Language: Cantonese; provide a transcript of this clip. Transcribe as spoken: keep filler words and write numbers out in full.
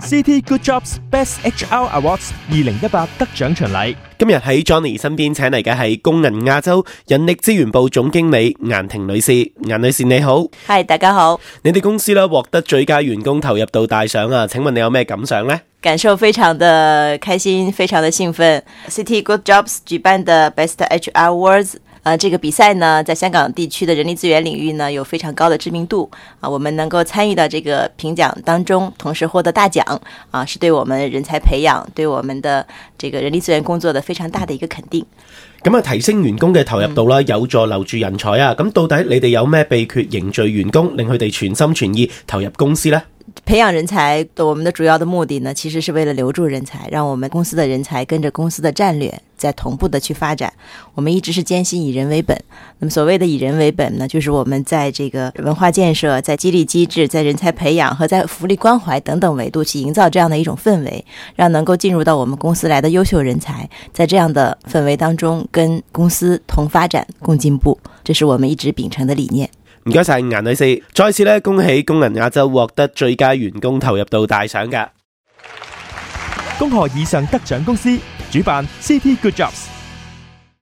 C T Good Jobs Best H R Awards 二零一八得獎巡禮。 今日喺 Johnny 身邊請嚟嘅係工銀亞洲人力資源部總經理顏婷女士。顏女士你好。 係，大家好。 你哋公司咧獲得最佳員工投入度大獎啊，請問你有咩感想呢？ 感受非常的開心，非常的興奮。C T Good Jobs 舉辦的 Best H R Awards，呃，這個比賽呢，在香港地區的人力資源領域呢，有非常高的知名度啊。我們能夠參與到這個評獎當中，同時獲得大獎啊，是對我們人才培養、對我們的這個人力資源工作的非常大的一個肯定。 咁啊，提升員工嘅投入度啦， 嗯、 有助留住人才啊。咁到底你哋有咩秘訣凝聚員工，令佢哋全心全意投入公司呢？ 培養人才的我們的主要的目的呢，其實是為了留住人才，讓我們公司的人才跟着公司的戰略在同步的去發展。我們一直是堅信以人為本，那麼所謂的以人為本呢，就是我們在這個文化建設、在激勵機制、在人才培養和在福利關懷等等維度去營造這樣的一種氛圍，讓能夠進入到我們公司來的優秀人才在這樣的氛圍當中跟公司同發展共進步，這是我們一直秉承的理念。 唔該晒顏女士，再次咧恭喜工銀亞洲獲得最佳員工投入度大獎㗎。 恭賀以上得獎公司主辦 C T Good Jobs。